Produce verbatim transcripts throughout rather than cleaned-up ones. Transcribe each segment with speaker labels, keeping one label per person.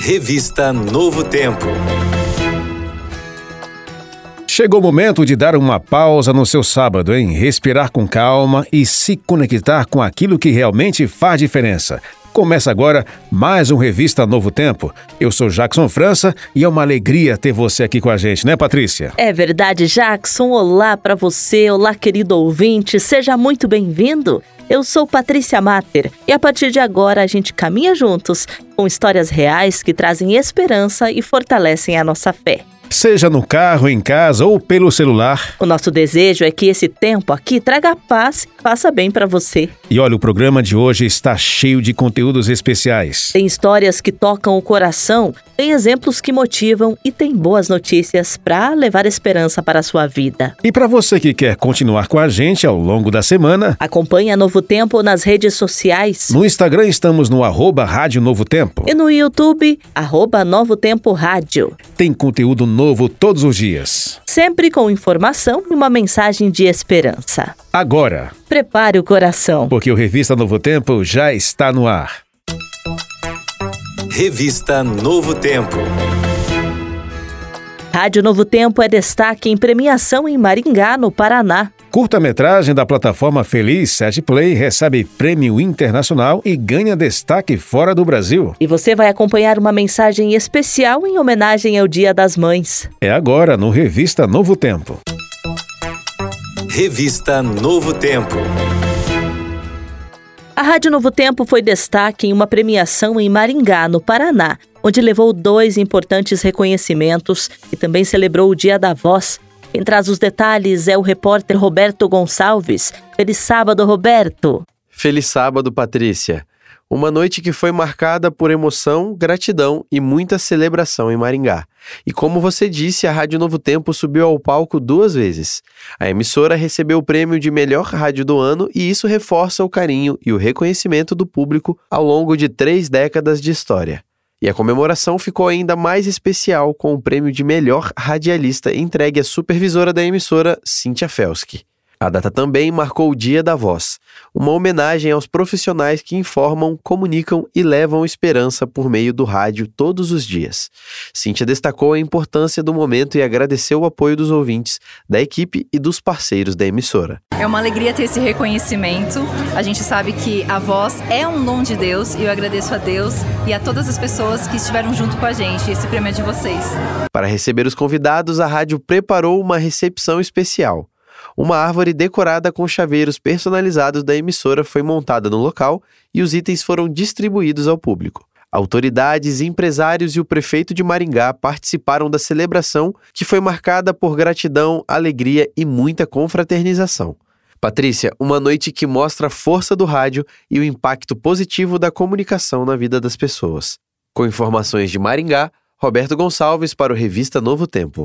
Speaker 1: Revista Novo Tempo.
Speaker 2: Chegou o momento de dar uma pausa no seu sábado, hein? Respirar com calma e se conectar com aquilo que realmente faz diferença. Começa agora mais um Revista Novo Tempo. Eu sou Jackson França e é uma alegria ter você aqui com a gente, né, Patrícia?
Speaker 3: É verdade, Jackson. Olá para você, olá, querido ouvinte. Seja muito bem-vindo. Eu sou Patrícia Mater e a partir de agora a gente caminha juntos com histórias reais que trazem esperança e fortalecem a nossa fé.
Speaker 2: Seja no carro, em casa ou pelo celular.
Speaker 3: O nosso desejo é que esse tempo aqui traga paz e faça bem para você.
Speaker 2: E olha, o programa de hoje está cheio de conteúdos especiais.
Speaker 3: Tem histórias que tocam o coração, tem exemplos que motivam e tem boas notícias para levar esperança para a sua vida.
Speaker 2: E para você que quer continuar com a gente ao longo da semana,
Speaker 3: acompanhe a Novo Tempo nas redes sociais.
Speaker 2: No Instagram estamos no arroba Rádio Novo Tempo.
Speaker 3: E no YouTube, arroba Novo Tempo Rádio.
Speaker 2: Tem conteúdo novo todos os dias.
Speaker 3: Sempre com informação e uma mensagem de esperança.
Speaker 2: Agora,
Speaker 3: prepare o coração,
Speaker 2: porque o Revista Novo Tempo já está no ar.
Speaker 1: Revista Novo Tempo.
Speaker 3: Rádio Novo Tempo é destaque em premiação em Maringá, no Paraná.
Speaker 2: Curta-metragem da plataforma Feliz sete Play recebe prêmio internacional e ganha destaque fora do Brasil.
Speaker 3: E você vai acompanhar uma mensagem especial em homenagem ao Dia das Mães.
Speaker 2: É agora no Revista Novo Tempo.
Speaker 1: Revista Novo Tempo.
Speaker 3: A Rádio Novo Tempo foi destaque em uma premiação em Maringá, no Paraná, onde levou dois importantes reconhecimentos e também celebrou o Dia da Voz. Quem traz os detalhes é o repórter Roberto Gonçalves. Feliz sábado, Roberto!
Speaker 4: Feliz sábado, Patrícia! Uma noite que foi marcada por emoção, gratidão e muita celebração em Maringá. E como você disse, a Rádio Novo Tempo subiu ao palco duas vezes. A emissora recebeu o prêmio de melhor rádio do ano e isso reforça o carinho e o reconhecimento do público ao longo de três décadas de história. E a comemoração ficou ainda mais especial com o prêmio de melhor radialista entregue à supervisora da emissora, Cíntia Felski. A data também marcou o Dia da Voz, uma homenagem aos profissionais que informam, comunicam e levam esperança por meio do rádio todos os dias. Cíntia destacou a importância do momento e agradeceu o apoio dos ouvintes, da equipe e dos parceiros da emissora.
Speaker 5: É uma alegria ter esse reconhecimento. A gente sabe que a voz é um dom de Deus e eu agradeço a Deus e a todas as pessoas que estiveram junto com a gente. Esse prêmio é de vocês.
Speaker 4: Para receber os convidados, a rádio preparou uma recepção especial. Uma árvore decorada com chaveiros personalizados da emissora foi montada no local e os itens foram distribuídos ao público. Autoridades, empresários e o prefeito de Maringá participaram da celebração, que foi marcada por gratidão, alegria e muita confraternização. Patrícia, uma noite que mostra a força do rádio e o impacto positivo da comunicação na vida das pessoas. Com informações de Maringá, Roberto Gonçalves para o Revista Novo Tempo.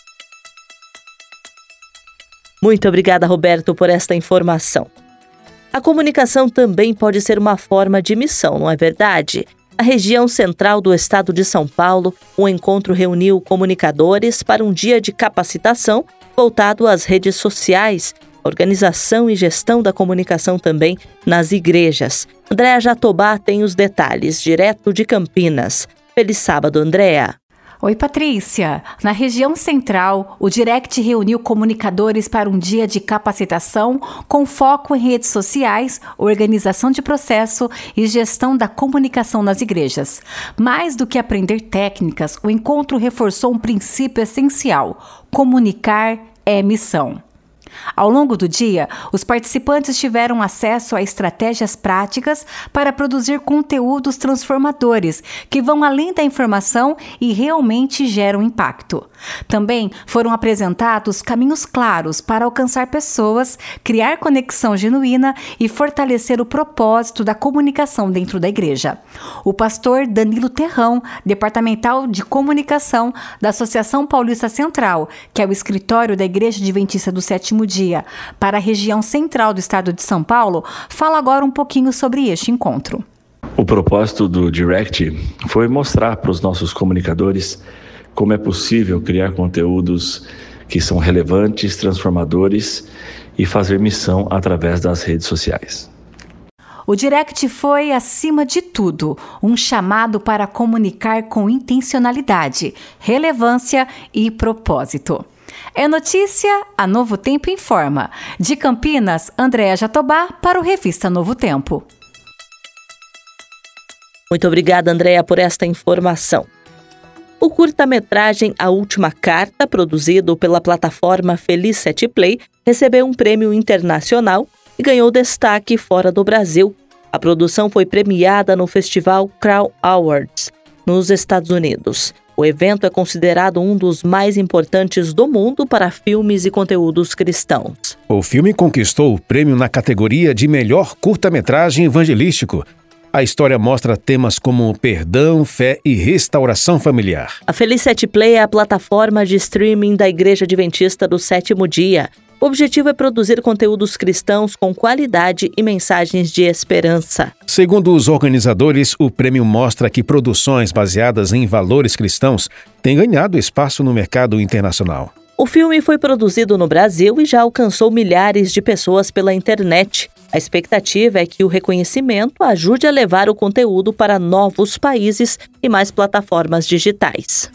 Speaker 3: Muito obrigada, Roberto, por esta informação. A comunicação também pode ser uma forma de missão, não é verdade? Na região central do estado de São Paulo, o encontro reuniu comunicadores para um dia de capacitação voltado às redes sociais, organização e gestão da comunicação também nas igrejas. Andréa Jatobá tem os detalhes, direto de Campinas. Feliz sábado, Andréa!
Speaker 6: Oi, Patrícia! Na região central, o Direct reuniu comunicadores para um dia de capacitação com foco em redes sociais, organização de processo e gestão da comunicação nas igrejas. Mais do que aprender técnicas, o encontro reforçou um princípio essencial: comunicar é missão. Ao longo do dia, os participantes tiveram acesso a estratégias práticas para produzir conteúdos transformadores que vão além da informação e realmente geram impacto. Também foram apresentados caminhos claros para alcançar pessoas, criar conexão genuína e fortalecer o propósito da comunicação dentro da igreja. O pastor Danilo Terrão, departamental de comunicação da Associação Paulista Central, que é o escritório da Igreja Adventista do Sétimo Dia para a região central do estado de São Paulo, fala agora um pouquinho sobre este encontro.
Speaker 7: O propósito do Direct foi mostrar para os nossos comunicadores como é possível criar conteúdos que são relevantes, transformadores e fazer missão através das redes sociais.
Speaker 6: O Direct foi, acima de tudo, um chamado para comunicar com intencionalidade, relevância e propósito. É notícia, a Novo Tempo informa. De Campinas, Andréa Jatobá para o Revista Novo Tempo.
Speaker 3: Muito obrigada, Andréa, por esta informação. O curta-metragem A Última Carta, produzido pela plataforma Felicity Play, recebeu um prêmio internacional e ganhou destaque fora do Brasil. A produção foi premiada no Festival Crown Awards, nos Estados Unidos. O evento é considerado um dos mais importantes do mundo para filmes e conteúdos cristãos.
Speaker 2: O filme conquistou o prêmio na categoria de melhor curta-metragem evangelístico. A história mostra temas como perdão, fé e restauração familiar.
Speaker 3: A Felicity Play é a plataforma de streaming da Igreja Adventista do Sétimo Dia. O objetivo é produzir conteúdos cristãos com qualidade e mensagens de esperança.
Speaker 2: Segundo os organizadores, o prêmio mostra que produções baseadas em valores cristãos têm ganhado espaço no mercado internacional.
Speaker 3: O filme foi produzido no Brasil e já alcançou milhares de pessoas pela internet. A expectativa é que o reconhecimento ajude a levar o conteúdo para novos países e mais plataformas digitais.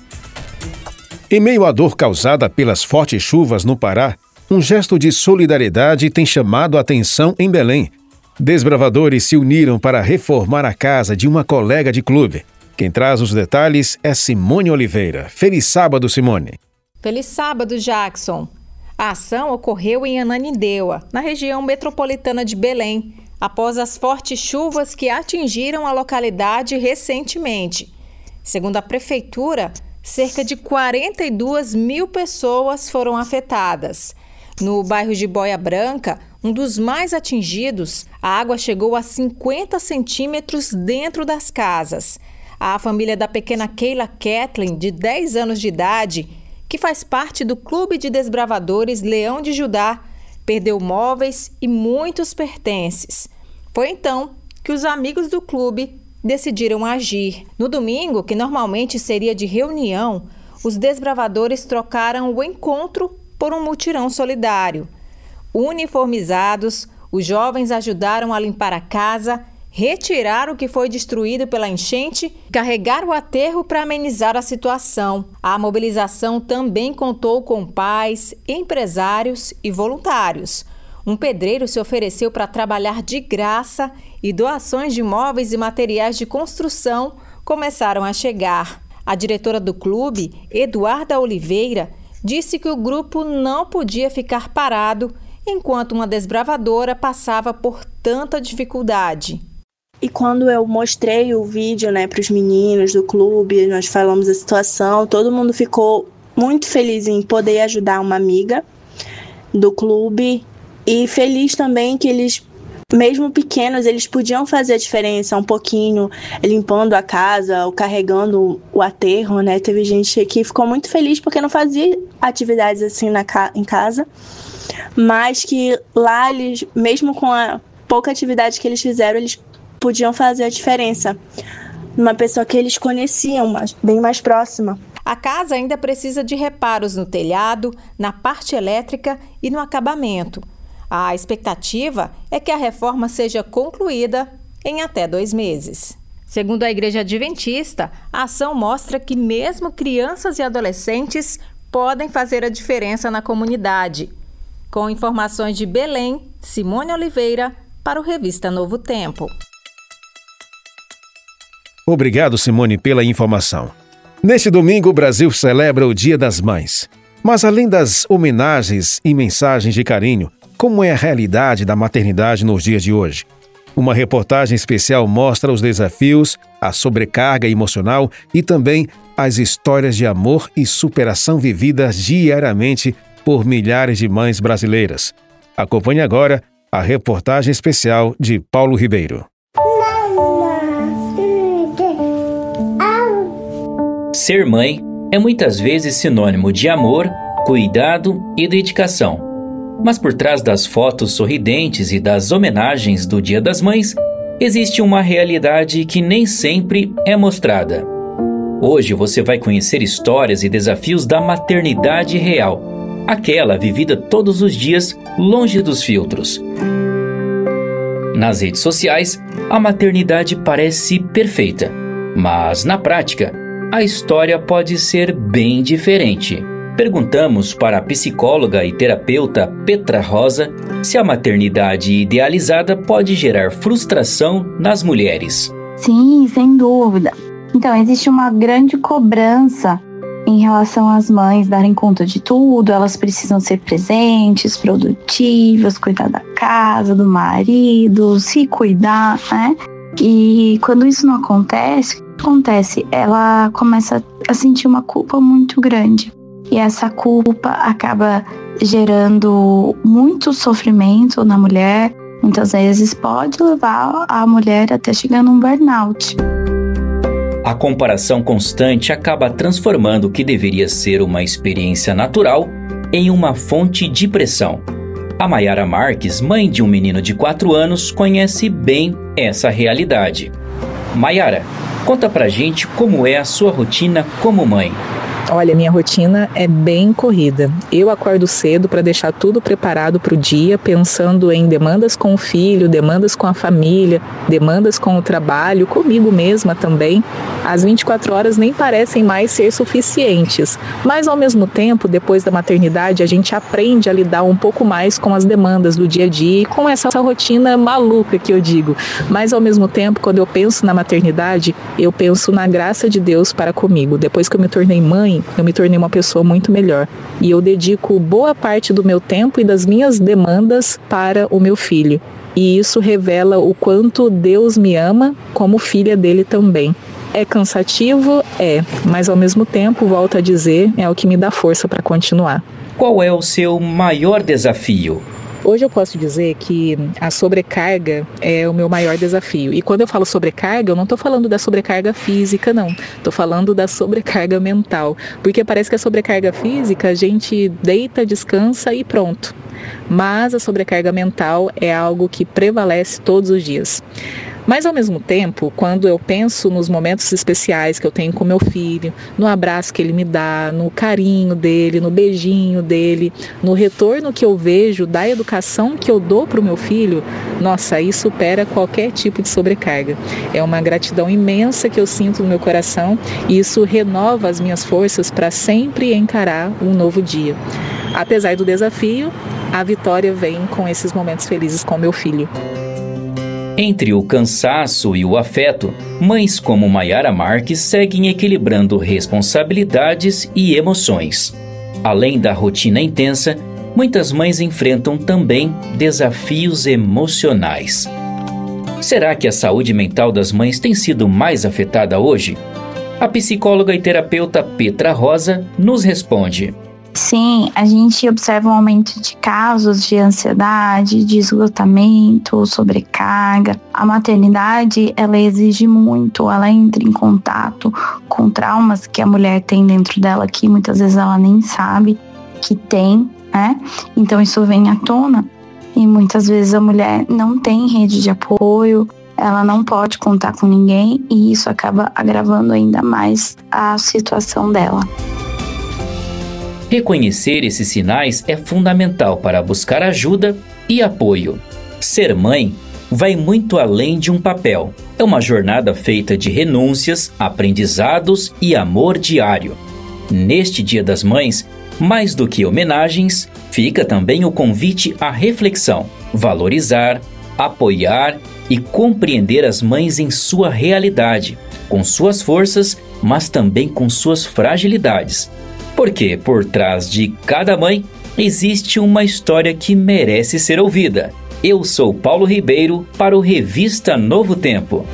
Speaker 2: Em meio à dor causada pelas fortes chuvas no Pará, um gesto de solidariedade tem chamado a atenção em Belém. Desbravadores se uniram para reformar a casa de uma colega de clube. Quem traz os detalhes é Simone Oliveira. Feliz sábado, Simone.
Speaker 8: Feliz sábado, Jackson. A ação ocorreu em Ananindeua, na região metropolitana de Belém, após as fortes chuvas que atingiram a localidade recentemente. Segundo a prefeitura, cerca de quarenta e duas mil pessoas foram afetadas. No bairro de Boia Branca, um dos mais atingidos, a água chegou a cinquenta centímetros dentro das casas. A família da pequena Keila Kathleen, de dez anos de idade, que faz parte do Clube de Desbravadores Leão de Judá, perdeu móveis e muitos pertences. Foi então que os amigos do clube decidiram agir. No domingo, que normalmente seria de reunião, os desbravadores trocaram o encontro por um mutirão solidário. Uniformizados, os jovens ajudaram a limpar a casa, retirar o que foi destruído pela enchente, carregar o aterro para amenizar a situação. A mobilização também contou com pais, empresários e voluntários. Um pedreiro se ofereceu para trabalhar de graça e doações de móveis e materiais de construção começaram a chegar. A diretora do clube, Eduarda Oliveira, disse que o grupo não podia ficar parado enquanto uma desbravadora passava por tanta dificuldade.
Speaker 9: E quando eu mostrei o vídeo, né, para os meninos do clube, nós falamos a situação, todo mundo ficou muito feliz em poder ajudar uma amiga do clube e feliz também que eles, mesmo pequenos, eles podiam fazer a diferença um pouquinho, limpando a casa ou carregando o aterro, né? Teve gente que ficou muito feliz porque não fazia atividades assim na ca- em casa, mas que lá, eles, mesmo com a pouca atividade que eles fizeram, eles podiam fazer a diferença numa pessoa que eles conheciam, mas bem mais próxima.
Speaker 8: A casa ainda precisa de reparos no telhado, na parte elétrica e no acabamento. A expectativa é que a reforma seja concluída em até dois meses. Segundo a Igreja Adventista, a ação mostra que mesmo crianças e adolescentes podem fazer a diferença na comunidade. Com informações de Belém, Simone Oliveira, para o Revista Novo Tempo.
Speaker 2: Obrigado, Simone, pela informação. Neste domingo, o Brasil celebra o Dia das Mães. Mas além das homenagens e mensagens de carinho, como é a realidade da maternidade nos dias de hoje? Uma reportagem especial mostra os desafios, a sobrecarga emocional e também as histórias de amor e superação vividas diariamente por milhares de mães brasileiras. Acompanhe agora a reportagem especial de Paulo Ribeiro.
Speaker 10: Ser mãe é muitas vezes sinônimo de amor, cuidado e dedicação. Mas por trás das fotos sorridentes e das homenagens do Dia das Mães, existe uma realidade que nem sempre é mostrada. Hoje você vai conhecer histórias e desafios da maternidade real, aquela vivida todos os dias longe dos filtros. Nas redes sociais, a maternidade parece perfeita, mas na prática, a história pode ser bem diferente. Perguntamos para a psicóloga e terapeuta Petra Rosa se a maternidade idealizada pode gerar frustração nas mulheres.
Speaker 11: Sim, sem dúvida. Então, existe uma grande cobrança em relação às mães darem conta de tudo. Elas precisam ser presentes, produtivas, cuidar da casa, do marido, se cuidar, né? E quando isso não acontece, o que acontece? Ela começa a sentir uma culpa muito grande. E essa culpa acaba gerando muito sofrimento na mulher. Muitas vezes pode levar a mulher até chegar num burnout.
Speaker 10: A comparação constante acaba transformando o que deveria ser uma experiência natural em uma fonte de pressão. A Mayara Marques, mãe de um menino de quatro anos, conhece bem essa realidade. Mayara, conta pra gente como é a sua rotina como mãe.
Speaker 12: Olha, minha rotina é bem corrida. Eu acordo cedo para deixar tudo preparado para o dia, pensando em demandas com o filho, demandas com a família, demandas com o trabalho, comigo mesma também. As vinte e quatro horas nem parecem mais ser suficientes, mas ao mesmo tempo, depois da maternidade, a gente aprende a lidar um pouco mais com as demandas do dia a dia e com essa rotina maluca que eu digo. Mas ao mesmo tempo, quando eu penso na maternidade, eu penso na graça de Deus para comigo. Depois que eu me tornei mãe, eu me tornei uma pessoa muito melhor. E eu dedico boa parte do meu tempo e das minhas demandas para o meu filho. E isso revela o quanto Deus me ama como filha dele também. É cansativo? É. Mas ao mesmo tempo, volto a dizer, é o que me dá força para continuar.
Speaker 10: Qual é o seu maior desafio?
Speaker 12: Hoje eu posso dizer que a sobrecarga é o meu maior desafio. E quando eu falo sobrecarga, eu não estou falando da sobrecarga física, não. Estou falando da sobrecarga mental. Porque parece que a sobrecarga física, a gente deita, descansa e pronto. Mas a sobrecarga mental é algo que prevalece todos os dias. Mas ao mesmo tempo, quando eu penso nos momentos especiais que eu tenho com meu filho, no abraço que ele me dá, no carinho dele, no beijinho dele, no retorno que eu vejo da educação que eu dou para o meu filho, nossa, isso supera qualquer tipo de sobrecarga. É uma gratidão imensa que eu sinto no meu coração e isso renova as minhas forças para sempre encarar um novo dia. Apesar do desafio, a vitória vem com esses momentos felizes com meu filho.
Speaker 10: Entre o cansaço e o afeto, mães como Mayara Marques seguem equilibrando responsabilidades e emoções. Além da rotina intensa, muitas mães enfrentam também desafios emocionais. Será que a saúde mental das mães tem sido mais afetada hoje? A psicóloga e terapeuta Petra Rosa nos responde.
Speaker 11: Sim, a gente observa um aumento de casos de ansiedade, de esgotamento, sobrecarga. A maternidade, ela exige muito, ela entra em contato com traumas que a mulher tem dentro dela, que muitas vezes ela nem sabe que tem, né? Então isso vem à tona e muitas vezes a mulher não tem rede de apoio, ela não pode contar com ninguém e isso acaba agravando ainda mais a situação dela.
Speaker 10: Reconhecer esses sinais é fundamental para buscar ajuda e apoio. Ser mãe vai muito além de um papel. É uma jornada feita de renúncias, aprendizados e amor diário. Neste Dia das Mães, mais do que homenagens, fica também o convite à reflexão, valorizar, apoiar e compreender as mães em sua realidade, com suas forças, mas também com suas fragilidades. Porque por trás de cada mãe existe uma história que merece ser ouvida. Eu sou Paulo Ribeiro para o Revista Novo Tempo.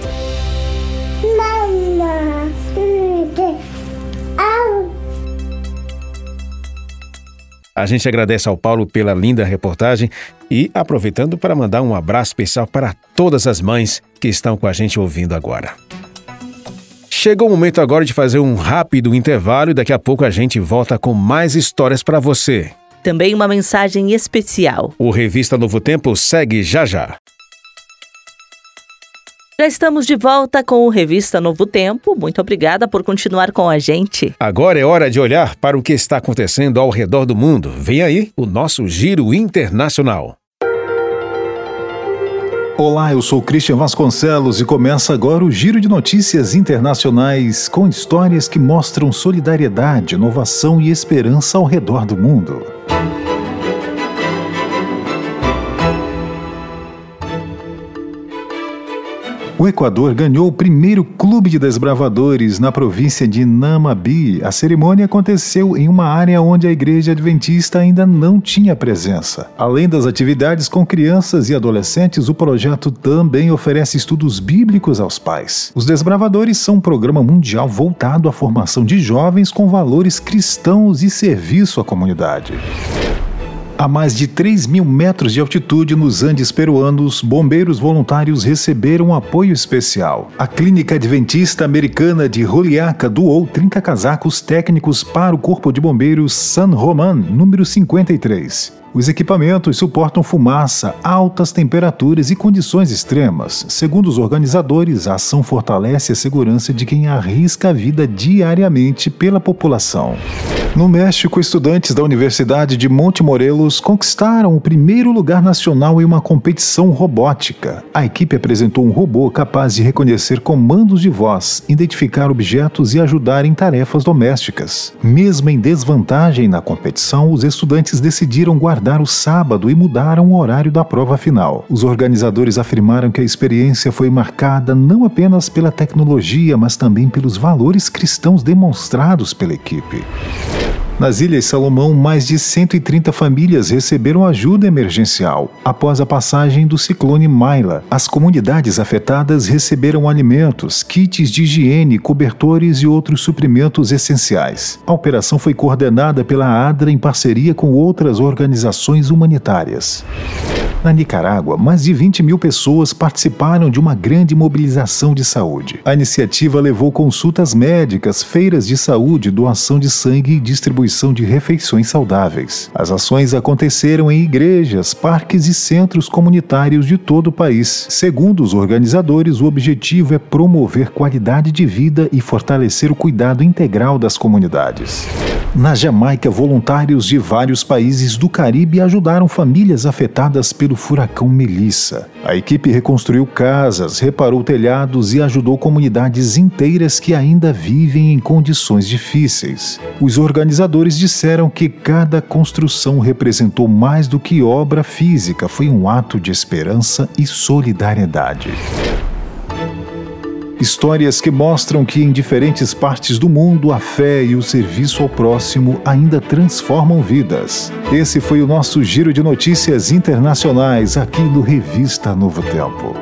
Speaker 2: A gente agradece ao Paulo pela linda reportagem e aproveitando para mandar um abraço especial para todas as mães que estão com a gente ouvindo agora. Chegou o momento agora de fazer um rápido intervalo e daqui a pouco a gente volta com mais histórias para você.
Speaker 3: Também uma mensagem especial.
Speaker 2: O Revista Novo Tempo segue já já.
Speaker 3: Já estamos de volta com o Revista Novo Tempo. Muito obrigada por continuar com a gente.
Speaker 2: Agora é hora de olhar para o que está acontecendo ao redor do mundo. Vem aí o nosso Giro Internacional.
Speaker 13: Olá, eu sou Christian Vasconcelos e começa agora o Giro de Notícias Internacionais com histórias que mostram solidariedade, inovação e esperança ao redor do mundo. O Equador ganhou o primeiro clube de desbravadores na província de Namibe. A cerimônia aconteceu em uma área onde a igreja adventista ainda não tinha presença. Além das atividades com crianças e adolescentes, o projeto também oferece estudos bíblicos aos pais. Os desbravadores são um programa mundial voltado à formação de jovens com valores cristãos e serviço à comunidade. A mais de três mil metros de altitude nos Andes peruanos, bombeiros voluntários receberam um apoio especial. A Clínica Adventista Americana de Juliaca doou trinta casacos técnicos para o Corpo de Bombeiros San Román, número cinquenta e três. Os equipamentos suportam fumaça, altas temperaturas e condições extremas. Segundo os organizadores, a ação fortalece a segurança de quem arrisca a vida diariamente pela população. No México, estudantes da Universidade de Monte Morelos conquistaram o primeiro lugar nacional em uma competição robótica. A equipe apresentou um robô capaz de reconhecer comandos de voz, identificar objetos e ajudar em tarefas domésticas. Mesmo em desvantagem na competição, os estudantes decidiram guardar o sábado e mudaram o horário da prova final. Os organizadores afirmaram que a experiência foi marcada não apenas pela tecnologia, mas também pelos valores cristãos demonstrados pela equipe. Nas Ilhas Salomão, mais de cento e trinta famílias receberam ajuda emergencial. Após a passagem do ciclone Maila, as comunidades afetadas receberam alimentos, kits de higiene, cobertores e outros suprimentos essenciais. A operação foi coordenada pela ADRA em parceria com outras organizações humanitárias. Na Nicarágua, mais de vinte mil pessoas participaram de uma grande mobilização de saúde. A iniciativa levou consultas médicas, feiras de saúde, doação de sangue e distribuição de refeições saudáveis. As ações aconteceram em igrejas, parques e centros comunitários de todo o país. Segundo os organizadores, o objetivo é promover qualidade de vida e fortalecer o cuidado integral das comunidades. Na Jamaica, voluntários de vários países do Caribe ajudaram famílias afetadas pelo furacão Melissa. A equipe reconstruiu casas, reparou telhados e ajudou comunidades inteiras que ainda vivem em condições difíceis. Os organizadores disseram que cada construção representou mais do que obra física, foi um ato de esperança e solidariedade. Histórias que mostram que em diferentes partes do mundo a fé e o serviço ao próximo ainda transformam vidas. Esse foi o nosso Giro de Notícias Internacionais aqui no Revista Novo Tempo.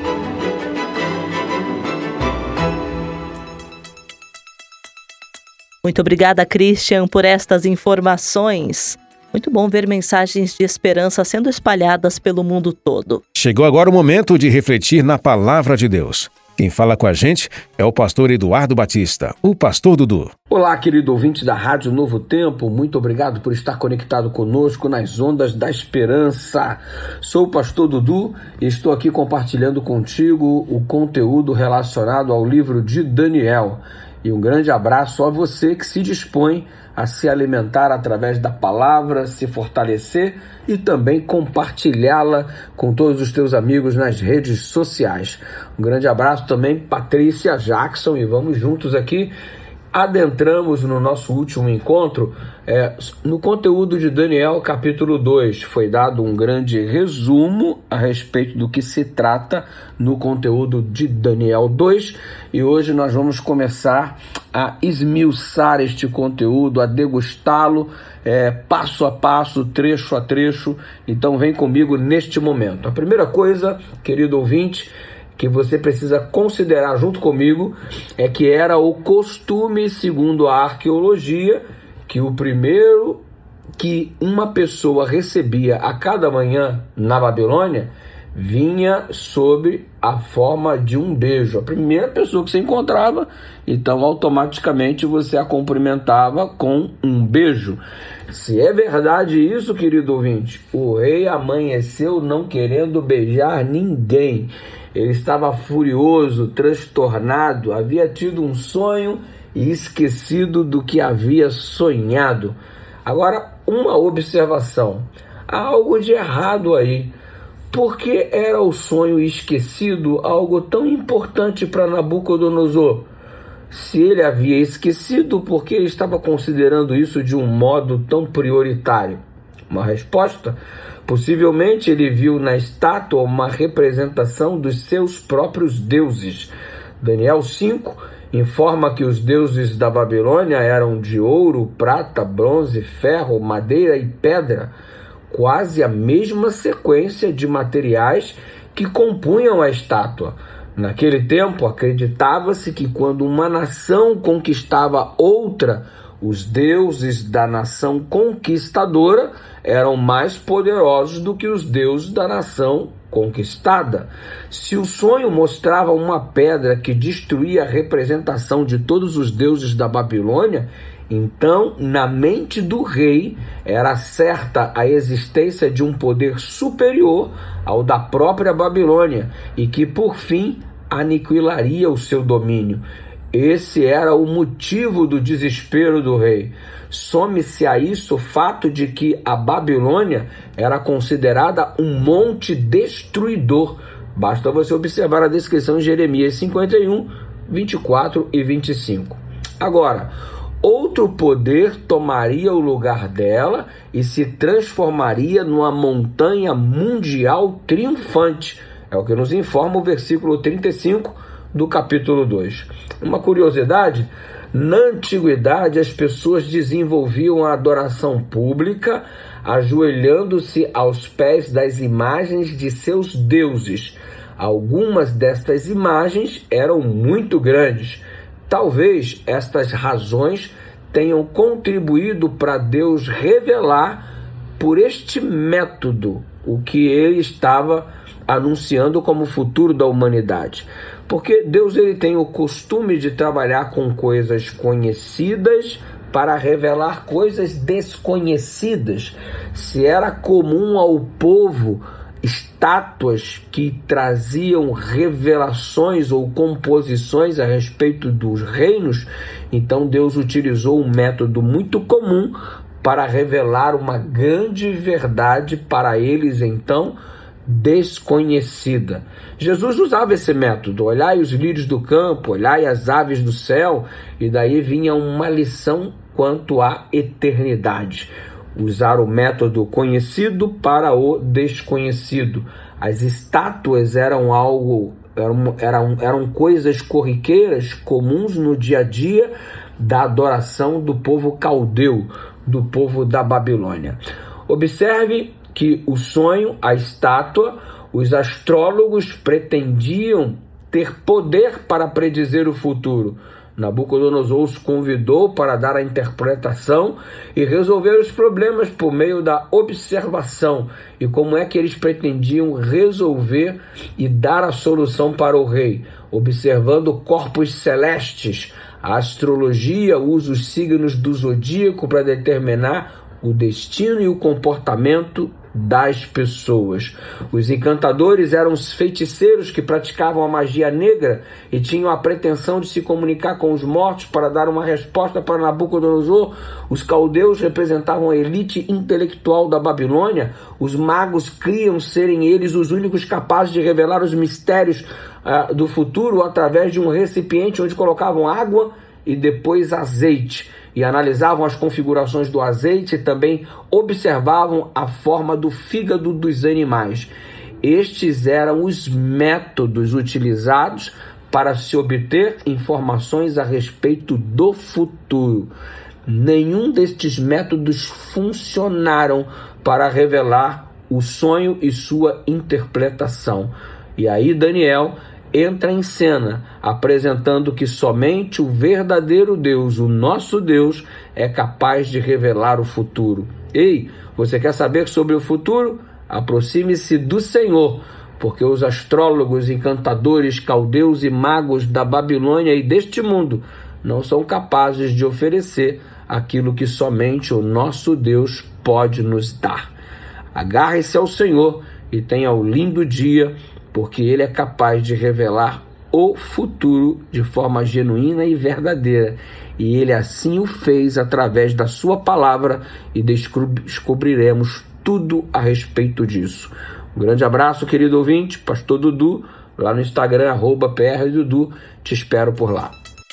Speaker 3: Muito obrigada, Christian, por estas informações. Muito bom ver mensagens de esperança sendo espalhadas pelo mundo todo.
Speaker 2: Chegou agora o momento de refletir na Palavra de Deus. Quem fala com a gente é o pastor Eduardo Batista, o pastor Dudu.
Speaker 14: Olá, querido ouvinte da Rádio Novo Tempo, muito obrigado por estar conectado conosco nas ondas da esperança. Sou o pastor Dudu e estou aqui compartilhando contigo o conteúdo relacionado ao livro de Daniel. E um grande abraço a você que se dispõe a se alimentar através da palavra, se fortalecer e também compartilhá-la com todos os teus amigos nas redes sociais. Um grande abraço também, Patrícia, Jackson, e vamos juntos aqui. Adentramos no nosso último encontro é, no conteúdo de Daniel capítulo dois. Foi dado um grande resumo a respeito do que se trata no conteúdo de Daniel dois e hoje nós vamos começar a esmiuçar este conteúdo, a degustá-lo é, passo a passo, trecho a trecho. Então vem comigo neste momento. A primeira coisa, querido ouvinte, que você precisa considerar junto comigo é que era o costume, segundo a arqueologia, que o primeiro que uma pessoa recebia a cada manhã na Babilônia vinha sob a forma de um beijo. A primeira pessoa que você encontrava, então automaticamente você a cumprimentava com um beijo. Se é verdade isso, querido ouvinte, o rei amanheceu não querendo beijar ninguém. Ele estava furioso, transtornado, havia tido um sonho e esquecido do que havia sonhado. Agora, uma observação. Há algo de errado aí. Por que era o sonho esquecido algo tão importante para Nabucodonosor? Se ele havia esquecido, por que ele estava considerando isso de um modo tão prioritário? Uma resposta: possivelmente ele viu na estátua uma representação dos seus próprios deuses. Daniel cinco informa que os deuses da Babilônia eram de ouro, prata, bronze, ferro, madeira e pedra, quase a mesma sequência de materiais que compunham a estátua. Naquele tempo, acreditava-se que quando uma nação conquistava outra, os deuses da nação conquistadora eram mais poderosos do que os deuses da nação conquistada. Se o sonho mostrava uma pedra que destruía a representação de todos os deuses da Babilônia, então, na mente do rei, era certa a existência de um poder superior ao da própria Babilônia e que, por fim, aniquilaria o seu domínio. Esse era o motivo do desespero do rei. Some-se a isso o fato de que a Babilônia era considerada um monte destruidor. Basta você observar a descrição em Jeremias cinquenta e um, vinte e quatro e vinte e cinco. Agora, outro poder tomaria o lugar dela e se transformaria numa montanha mundial triunfante. É o que nos informa o versículo trinta e cinco do capítulo dois. Uma curiosidade: na antiguidade as pessoas desenvolviam a adoração pública ajoelhando-se aos pés das imagens de seus deuses. Algumas destas imagens eram muito grandes. Talvez estas razões tenham contribuído para Deus revelar por este método o que ele estava anunciando como futuro da humanidade. Porque Deus ele tem o costume de trabalhar com coisas conhecidas para revelar coisas desconhecidas. Se era comum ao povo estátuas que traziam revelações ou composições a respeito dos reinos, então Deus utilizou um método muito comum para revelar uma grande verdade para eles, então, desconhecida. Jesus usava esse método: olhai os lírios do campo, olhai as aves do céu, e daí vinha uma lição quanto à eternidade. Usar o método conhecido para o desconhecido. As estátuas eram algo, eram, eram, eram coisas corriqueiras, comuns no dia a dia da adoração do povo caldeu, do povo da Babilônia. Observe que o sonho, a estátua, os astrólogos pretendiam ter poder para predizer o futuro. Nabucodonosor os convidou para dar a interpretação e resolver os problemas por meio da observação. E como é que eles pretendiam resolver e dar a solução para o rei? Observando corpos celestes. A astrologia usa os signos do zodíaco para determinar o destino e o comportamento das pessoas. Os encantadores eram os feiticeiros que praticavam a magia negra e tinham a pretensão de se comunicar com os mortos para dar uma resposta para Nabucodonosor. Os caldeus representavam a elite intelectual da Babilônia. Os magos criam serem eles os únicos capazes de revelar os mistérios uh, do futuro através de um recipiente onde colocavam água e depois azeite, e analisavam as configurações do azeite e também observavam a forma do fígado dos animais. Estes eram os métodos utilizados para se obter informações a respeito do futuro. Nenhum destes métodos funcionaram para revelar o sonho e sua interpretação. E aí Daniel entra em cena, apresentando que somente o verdadeiro Deus, o nosso Deus, é capaz de revelar o futuro. Ei, você quer saber sobre o futuro? Aproxime-se do Senhor, porque os astrólogos, encantadores, caldeus e magos da Babilônia e deste mundo não são capazes de oferecer aquilo que somente o nosso Deus pode nos dar. Agarre-se ao Senhor e tenha um lindo dia, porque Ele é capaz de revelar o futuro de forma genuína e verdadeira. E Ele assim o fez através da sua palavra e descobriremos tudo a respeito disso. Um grande abraço, querido ouvinte, Pastor Dudu, lá no Instagram, arroba P R Dudu, te espero por lá.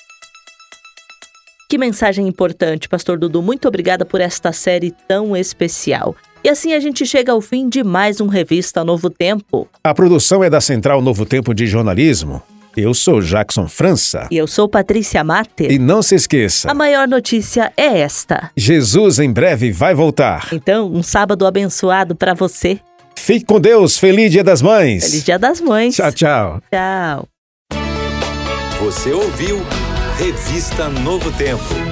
Speaker 3: Que mensagem importante, Pastor Dudu. Muito obrigada por esta série tão especial. E assim a gente chega ao fim de mais um Revista Novo Tempo.
Speaker 2: A produção é da Central Novo Tempo de Jornalismo. Eu sou Jackson França.
Speaker 3: E eu sou Patrícia Mater.
Speaker 2: E não se esqueça,
Speaker 3: a maior notícia é esta:
Speaker 2: Jesus em breve vai voltar.
Speaker 3: Então, um sábado abençoado para você.
Speaker 2: Fique com Deus. Feliz Dia das Mães.
Speaker 3: Feliz Dia das Mães.
Speaker 2: Tchau, tchau.
Speaker 3: Tchau.
Speaker 1: Você ouviu Revista Novo Tempo.